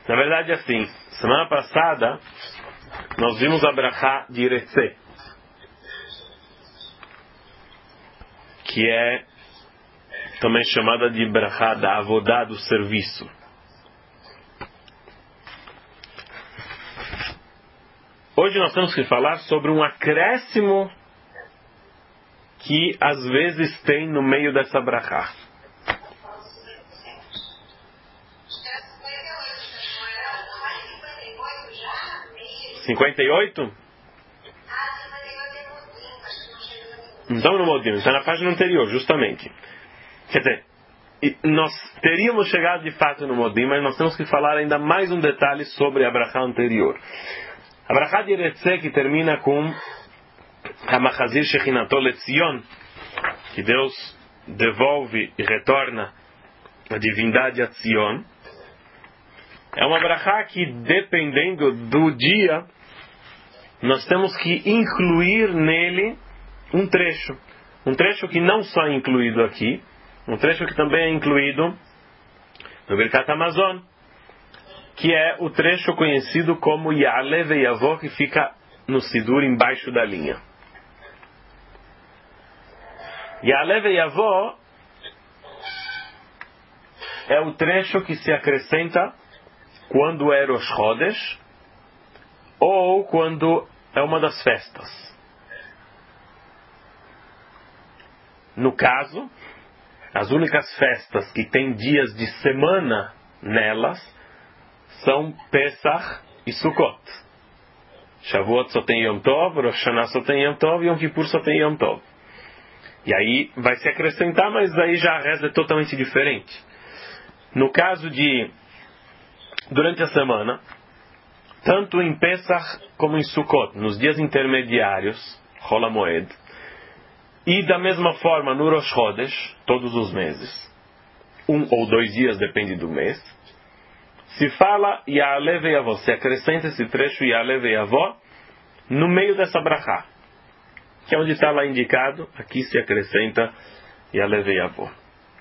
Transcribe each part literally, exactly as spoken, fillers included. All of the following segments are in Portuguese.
Na verdade, assim, semana passada nós vimos a brachá de Irecê, que é também chamada de brachá da avodá, do serviço. Hoje nós temos que falar sobre um acréscimo que às vezes tem no meio dessa brachá. cinquenta e oito? Então no Modim, está na página anterior, justamente. Quer dizer, nós teríamos chegado de fato no Modim, mas nós temos que falar ainda mais um detalhe sobre a brachá anterior. A brachá de Irecê, que termina com Hamachazir Shechinato Letzion, que Deus devolve e retorna a divindade a Tzion, é uma brachá que, dependendo do dia, nós temos que incluir nele um trecho. Um trecho que não só é incluído aqui, um trecho que também é incluído no Birkat Hamazon, que é o trecho conhecido como Ya'aleh ve'yavo, que fica no Sidur embaixo da linha. Ya'aleh ve'yavo é o trecho que se acrescenta quando é Rosh Chodesh ou quando é uma das festas. No caso, as únicas festas que têm dias de semana nelas são Pesach e Sukkot. Shavuot só tem Yom Tov, Rosh Hashanah só tem Yom Tov e Yom Kippur só tem Yom Tov. E aí vai se acrescentar, mas aí já a reza é totalmente diferente. No caso de durante a semana, tanto em Pesach como em Sukkot, nos dias intermediários, Chol HaMoed, e da mesma forma no Rosh Chodesh, todos os meses, um ou dois dias, depende do mês, se fala Ya'aleh ve'yavo, se acrescenta esse trecho Ya'aleh ve'yavo no meio dessa brachá, que é onde está lá indicado, aqui se acrescenta Ya'aleh ve'yavo.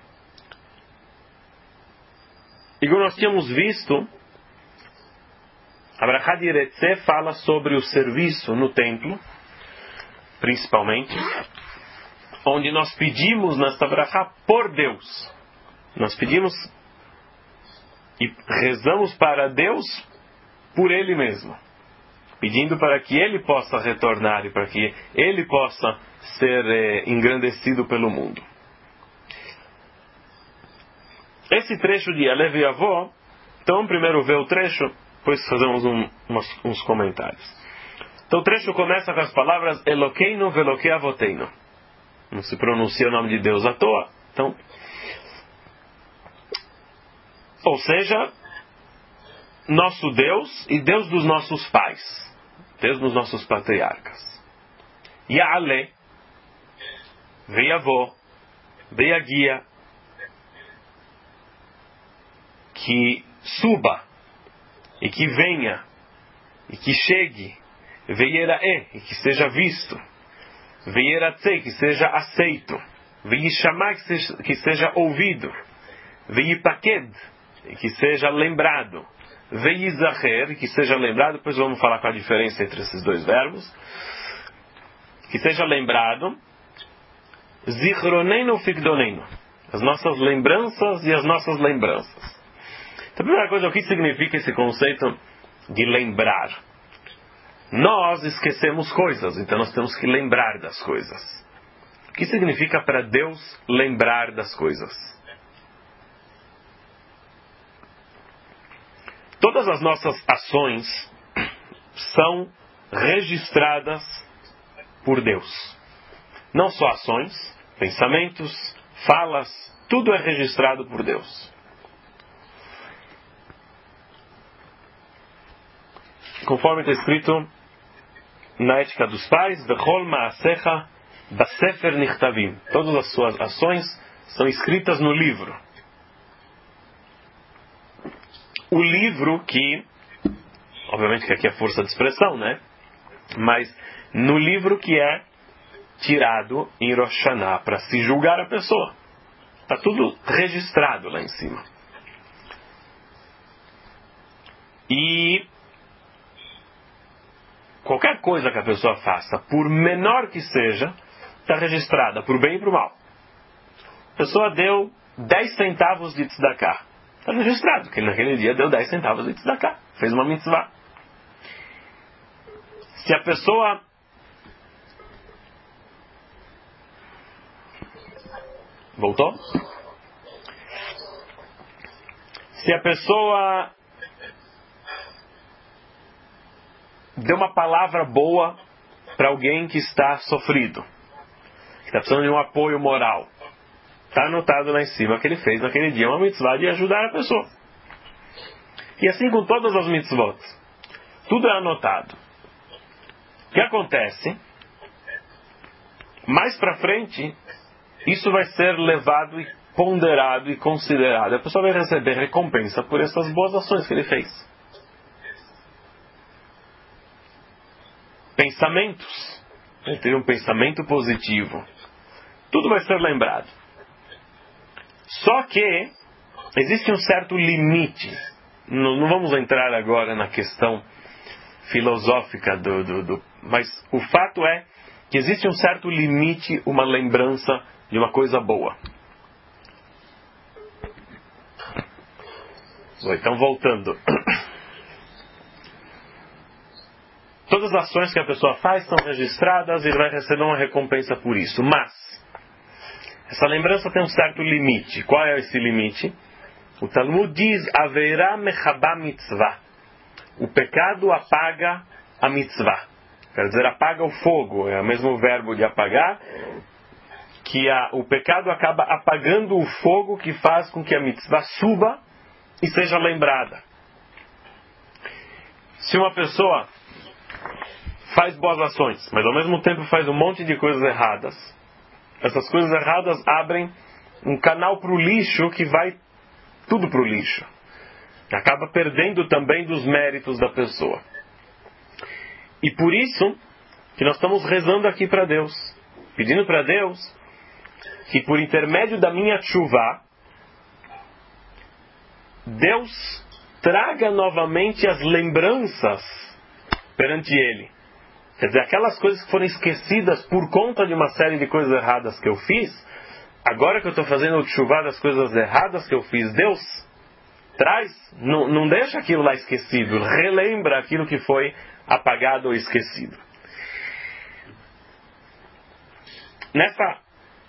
E como nós tínhamos visto, a brachá de Irecê fala sobre o serviço no templo, principalmente, onde nós pedimos nesta brachá por Deus. Nós pedimos e rezamos para Deus por Ele mesmo, pedindo para que Ele possa retornar e para que Ele possa ser eh, engrandecido pelo mundo. Esse trecho de Ya'aleh ve'yavo, então primeiro ver o trecho, depois fazemos um, uns, uns comentários. Então o trecho começa com as palavras Elokeinu ve'Elokei Avoteinu. Não se pronuncia o nome de Deus à toa. Então, ou seja, nosso Deus e Deus dos nossos pais, Deus dos nossos patriarcas. Ya'aleh ve'yavo ve'yagia, que suba e que venha e que chegue, ve'yerae, e que seja visto, ve'yeratzei, que seja aceito, ve'yishamá, que seja, que seja ouvido, ve'yipaked, que seja lembrado, ve'yizacher, que seja lembrado. Depois vamos falar qual a diferença entre esses dois verbos. Que seja lembrado, zichroneinu fikdoneinu, as nossas lembranças e as nossas lembranças. Então, a primeira coisa, o que significa esse conceito de lembrar? Nós esquecemos coisas, então nós temos que lembrar das coisas. O que significa para Deus lembrar das coisas? Todas as nossas ações são registradas por Deus. Não só ações, pensamentos, falas, tudo é registrado por Deus. Conforme está escrito na Ética dos Pais, Bechol Ma'asecha Basefer Nichtavim. Todas as suas ações são escritas no livro. O livro que, obviamente que aqui é força de expressão, né? Mas no livro que é tirado em Rosh Hashanah para se julgar a pessoa. Está tudo registrado lá em cima. E qualquer coisa que a pessoa faça, por menor que seja, está registrada, por bem e por mal. A pessoa deu dez centavos de tzedakah. Está registrado que ele naquele dia deu dez centavos de tzedakah. Fez uma mitzvah. Se a pessoa voltou? Se a pessoa deu uma palavra boa para alguém que está sofrido, que está precisando de um apoio moral, está anotado lá em cima que ele fez naquele dia uma mitzvah de ajudar a pessoa. E assim com todas as mitzvot, tudo é anotado. O que acontece? Mais para frente, isso vai ser levado e ponderado e considerado. A pessoa vai receber recompensa por essas boas ações que ele fez. Pensamentos. Ele teve um pensamento positivo. Tudo vai ser lembrado. Só que existe um certo limite. Não, não vamos entrar agora na questão filosófica do, do, do... Mas o fato é que existe um certo limite, uma lembrança de uma coisa boa. Então, voltando. Todas as ações que a pessoa faz são registradas e vai receber uma recompensa por isso. Mas, essa lembrança tem um certo limite. Qual é esse limite? O Talmud diz, Aveirá mechabá mitzvah. O pecado apaga a mitzvah. Quer dizer, apaga o fogo. É o mesmo verbo de apagar. Que a, o pecado acaba apagando o fogo que faz com que a mitzvah suba e seja lembrada. Se uma pessoa faz boas ações, mas ao mesmo tempo faz um monte de coisas erradas, essas coisas erradas abrem um canal para o lixo que vai tudo para o lixo. Acaba perdendo também dos méritos da pessoa. E por isso que nós estamos rezando aqui para Deus, pedindo para Deus que por intermédio da minha tshuva, Deus traga novamente as lembranças perante Ele. Quer dizer, aquelas coisas que foram esquecidas por conta de uma série de coisas erradas que eu fiz, agora que eu estou fazendo o tshuva das coisas erradas que eu fiz, Deus traz, não, não deixa aquilo lá esquecido, relembra aquilo que foi apagado ou esquecido. Nessa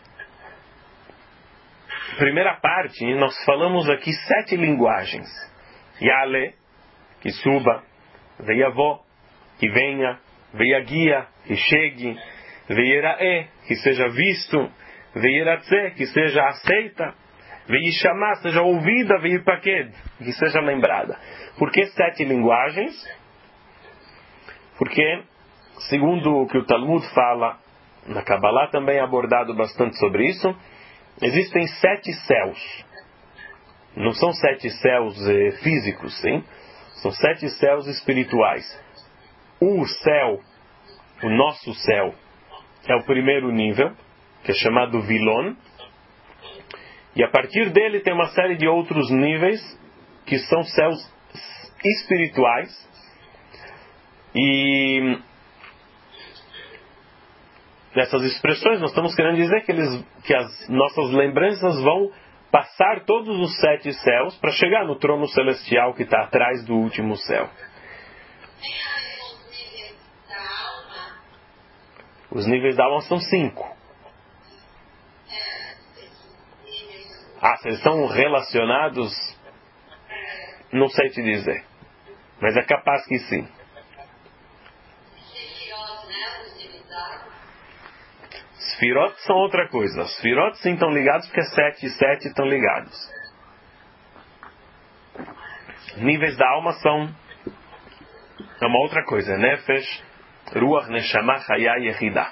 primeira parte, nós falamos aqui sete linguagens. Yale, que suba. Veiavó, que venha. Veiaguia, que chegue. Veirae, que seja visto. Veiratze, que seja aceita. Veishamá, seja ouvida. Veipaked, que seja lembrada. Por que sete linguagens? Porque, segundo o que o Talmud fala, na Kabbalah também é abordado bastante sobre isso, existem sete céus. Não são sete céus eh, físicos, sim? São sete céus espirituais. O céu, o nosso céu, é o primeiro nível, que é chamado Vilon. E a partir dele tem uma série de outros níveis, que são céus espirituais. E nessas expressões nós estamos querendo dizer que, eles, que as nossas lembranças vão passar todos os sete céus para chegar no trono celestial que está atrás do último céu. Os níveis da alma são cinco. Ah, se eles estão relacionados, não sei te dizer. Mas é capaz que sim. Sfirot são outra coisa. Sfirot sim estão ligados porque sete e sete estão ligados. Níveis da alma são é uma outra coisa. Nefesh, Ruach, Neshama, Chaya e Yehidah.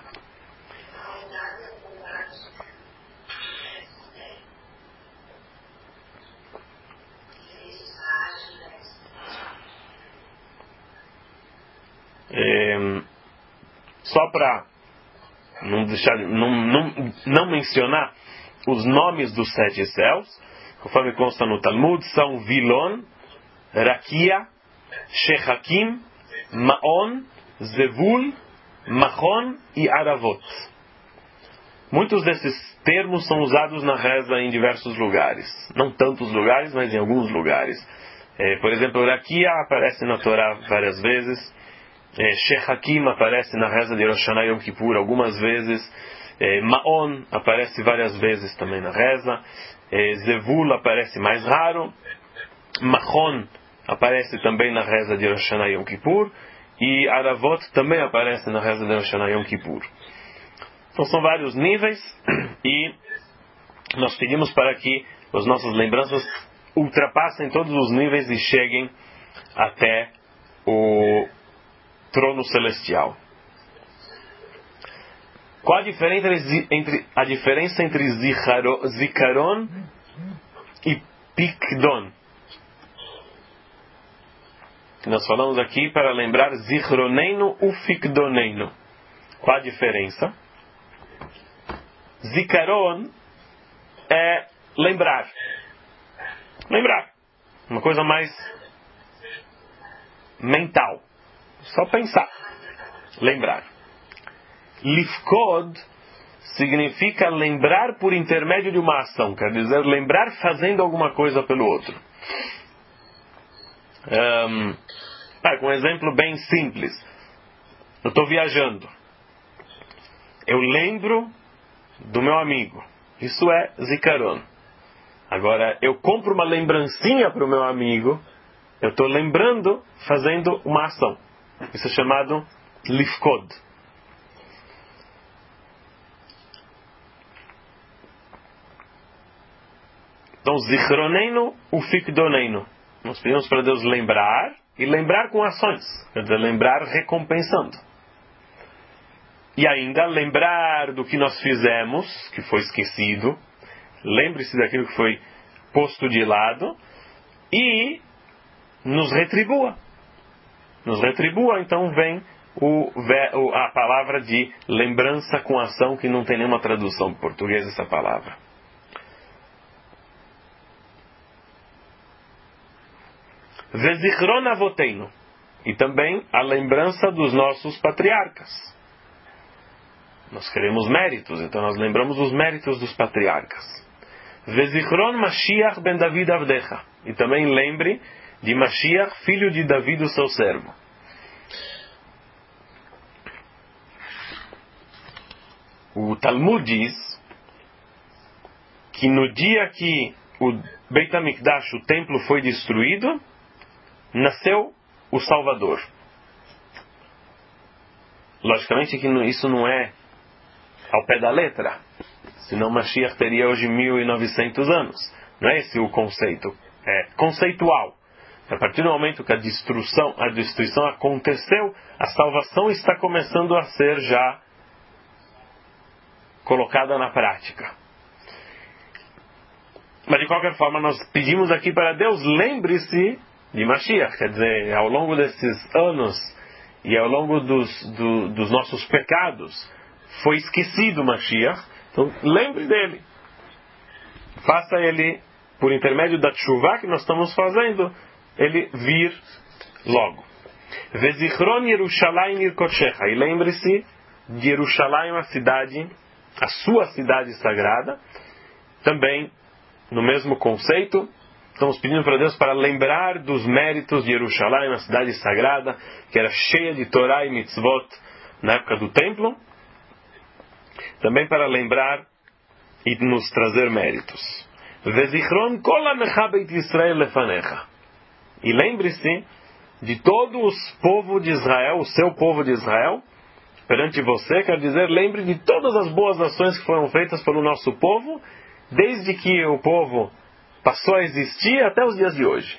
É, só para não deixar, não, não, não mencionar os nomes dos sete céus, conforme consta no Talmud, são Vilon, Rakia, Shechakim, Maon, Zevul, Machon e Aravot. Muitos desses termos são usados na reza em diversos lugares. Não tantos lugares, mas em alguns lugares. É, por exemplo, Rakia aparece na Torá várias vezes. É, Shechakim aparece na reza de Rosh Hashanah Yom Kippur algumas vezes. É, Maon aparece várias vezes também na reza. É, Zevul aparece mais raro. Machon aparece também na reza de Rosh Hashanah Yom Kippur. E Aravot também aparece na reza de Rosh Hashanah Yom Kippur. Então são vários níveis. E nós pedimos para que as nossas lembranças ultrapassem todos os níveis e cheguem até o trono celestial. Qual a diferença entre, a diferença entre Zikaron e Pikdon? Nós falamos aqui para lembrar Zichroneinu u Fikdoneinu. Qual a diferença? Zikaron é lembrar. Lembrar. Uma coisa mais mental. Só pensar. Lembrar. Lifkod significa lembrar por intermédio de uma ação. Quer dizer, lembrar fazendo alguma coisa pelo outro. Um, ah, com um exemplo bem simples. Eu estou viajando. Eu lembro do meu amigo. Isso é Zikaron. Agora, eu compro uma lembrancinha para o meu amigo. Eu estou lembrando fazendo uma ação. Isso é chamado Lifkod. Então, Zichroneinu u Fikdoneinu. Nós pedimos para Deus lembrar e lembrar com ações. Quer dizer, lembrar recompensando. E ainda lembrar do que nós fizemos, que foi esquecido. Lembre-se daquilo que foi posto de lado. E nos retribua. Nos retribua, então vem o, a palavra de lembrança com ação, que não tem nenhuma tradução em português essa palavra. Vezichron avoteinu. E também a lembrança dos nossos patriarcas. Nós queremos méritos, então nós lembramos os méritos dos patriarcas. Vezichron Mashiach ben David Avdecha. E também lembre de Mashiach, filho de Davi, o seu servo. O Talmud diz que no dia que o Beit HaMikdash, o templo, foi destruído, nasceu o Salvador. Logicamente que isso não é ao pé da letra, senão Mashiach teria hoje mil e novecentos anos. Não é esse o conceito. É conceitual. A partir do momento que a destruição, a destruição aconteceu, a salvação está começando a ser já colocada na prática. Mas de qualquer forma, nós pedimos aqui para Deus, lembre-se de Mashiach. Quer dizer, ao longo desses anos e ao longo dos, do, dos nossos pecados, foi esquecido Mashiach. Então, lembre dele. Faça ele, por intermédio da tshuva que nós estamos fazendo, ele vir logo. Vezichron Yerushalayim Yirkotshecha. E lembre-se de Yerushalayim, a cidade, a sua cidade sagrada. Também, no mesmo conceito, estamos pedindo para Deus para lembrar dos méritos de Yerushalayim, a cidade sagrada, que era cheia de Torá e Mitzvot na época do templo. Também para lembrar e nos trazer méritos. Vezichron kol amecha beit Yisrael lefanecha. E lembre-se de todo o povo de Israel, o seu povo de Israel, perante você. Quer dizer, lembre de todas as boas ações que foram feitas pelo nosso povo, desde que o povo passou a existir até os dias de hoje.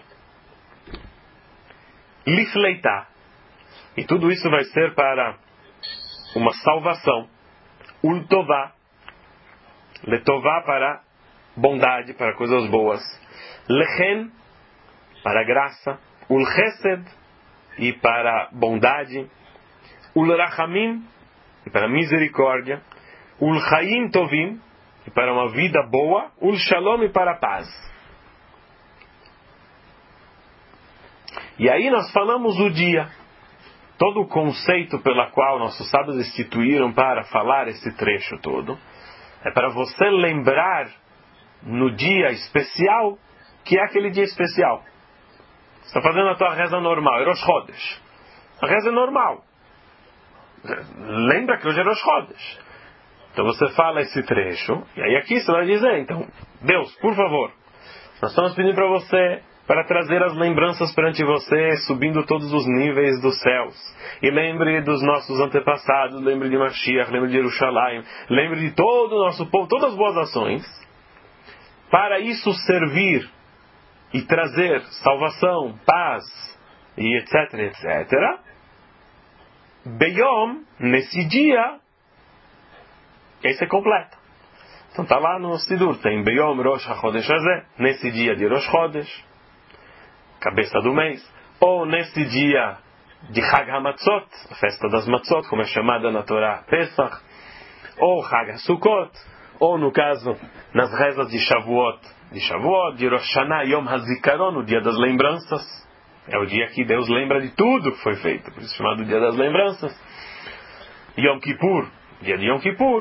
Lifleitá. E tudo isso vai ser para uma salvação. Ultová. Letová, para bondade, para coisas boas. Lechen, para graça. Ulchesed, e para bondade. Ulrachamim, e para misericórdia. Ulchaim tovim, e para uma vida boa. Ulshalom, e para a paz. E aí nós falamos o dia. Todo o conceito pela qual nossos sábios instituíram para falar esse trecho todo é para você lembrar no dia especial que é aquele dia especial. Você está fazendo a tua reza normal, é Rosh Chodesh. A reza é normal. Lembra que hoje é Rosh Chodesh. Então você fala esse trecho, e aí aqui você vai dizer, então, Deus, por favor, nós estamos pedindo para você, para trazer as lembranças perante você, subindo todos os níveis dos céus. E lembre dos nossos antepassados, lembre de Mashiach, lembre de Jerusalém, lembre de todo o nosso povo, todas as boas ações, para isso servir e trazer salvação, paz, e etc, etcétera. Beyom, nesse dia, e aí você completa. Então está lá no Sidur, tem Beyom Rosh HaChodesh Hazeh, nesse dia de Rosh Chodesh, cabeça do mês, ou nesse dia de Chag HaMatzot, a festa das Matzot, como é chamada na Torá Pesach, ou Chag HaSukkot, ou no caso, nas rezas de Shavuot, de Shavuot, de Rosh Hashanah, Yom HaZikaron, o dia das lembranças, é o dia que Deus lembra de tudo que foi feito, por isso é chamado dia das lembranças. Yom Kippur, dia de Yom Kippur.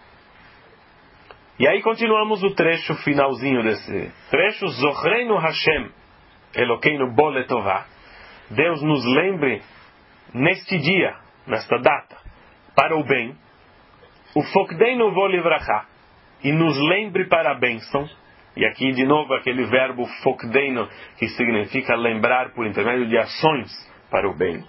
E aí continuamos o trecho finalzinho desse trecho, Zochreinu Hashem, Elokeinu Bo Letová. Deus nos lembre neste dia, nesta data, para o bem, o Fokdeinu Vo Livrachá, e nos lembre para a bênção. E aqui de novo aquele verbo Fokdeinu, que significa lembrar por intermédio de ações para o bem.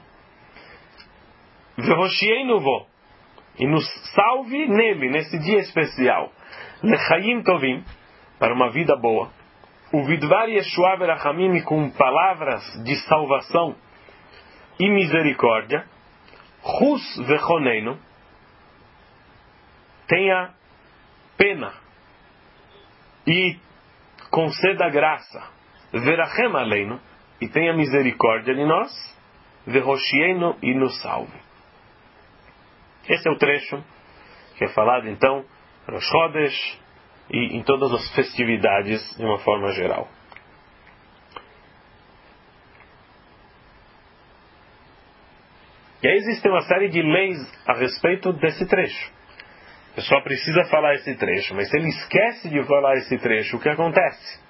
Vehoshienu Vo, e nos salve nele, nesse dia especial. Lechaim Tovim, para uma vida boa. O Vidvar Yeshua Verachamim, com palavras de salvação e misericórdia. Chus Vechonenu, tenha pena e conceda graça. Verachem Aleinu, e tenha misericórdia de nós. Vehoshienu, e nos salve. Esse é o trecho que é falado então Rosh Chodesh e em todas as festividades de uma forma geral. E aí existe uma série de leis a respeito desse trecho. A pessoa precisa falar esse trecho, mas se ele esquece de falar esse trecho, o que acontece?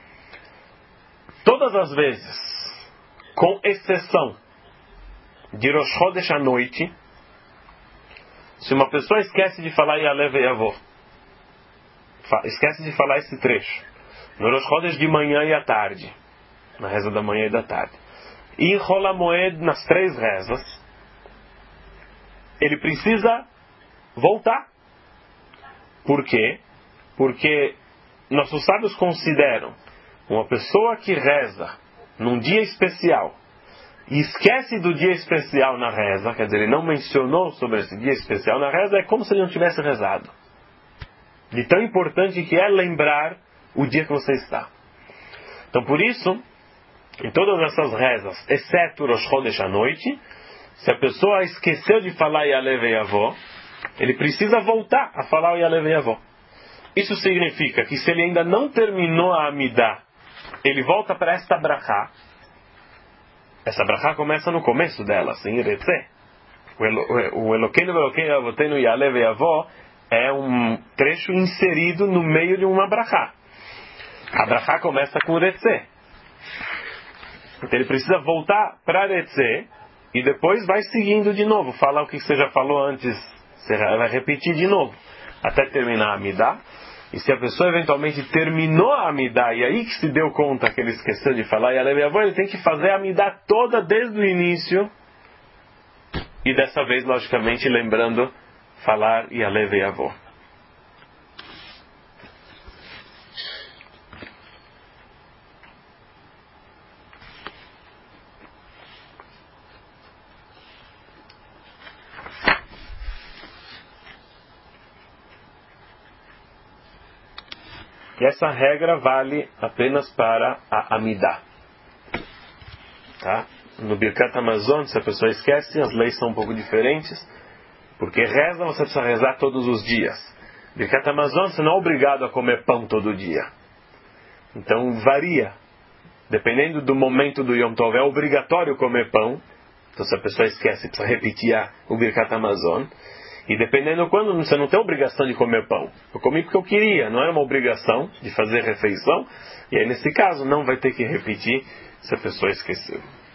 Todas as vezes, com exceção de Rosh Chodesh à noite, se uma pessoa esquece de falar Ya'aleh Ve'yavo, esquece de falar esse trecho, no Rosh Chodesh de manhã e à tarde, na reza da manhã e da tarde, e em Chol HaMoed, nas três rezas, ele precisa voltar. Por quê? Porque nossos sábios consideram uma pessoa que reza num dia especial e esquece do dia especial na reza, quer dizer, ele não mencionou sobre esse dia especial na reza, é como se ele não tivesse rezado. De tão importante que é lembrar o dia que você está. Então, por isso, em todas essas rezas, exceto Rosh Chodesh à noite, se a pessoa esqueceu de falar Ya'aleh Ve'yavo, ele precisa voltar a falar o Ya'aleh Ve'yavo. Isso significa que se ele ainda não terminou a Amidah, ele volta para esta brachá. Essa brachá começa no começo dela, assim, Retzeh. O Elokeinu Elokeinu Avotenu Ya'aleh Ve'yavo é um trecho inserido no meio de uma brachá. A brachá começa com Retzeh. Então ele precisa voltar para Retzeh e depois vai seguindo de novo. Fala o que você já falou antes, você vai repetir de novo, até terminar a Amidah. E se a pessoa eventualmente terminou a Amidah e aí que se deu conta que ele esqueceu de falar Ya'aleh Ve'yavo, ele tem que fazer a Amidah toda desde o início. E dessa vez, logicamente, lembrando falar Ya'aleh Ve'yavo. E essa regra vale apenas para a Amidah. Tá? No Birkat Hamazon, se a pessoa esquece, as leis são um pouco diferentes, porque reza você precisa rezar todos os dias. Birkat Hamazon, você não é obrigado a comer pão todo dia. Então varia. Dependendo do momento do Yom Tov, é obrigatório comer pão. Então, se a pessoa esquece, precisa repetir o Birkat Hamazon. E dependendo quando, você não tem obrigação de comer pão. Eu comi porque eu queria, não era uma obrigação de fazer refeição. E aí, nesse caso, não vai ter que repetir se a pessoa esqueceu.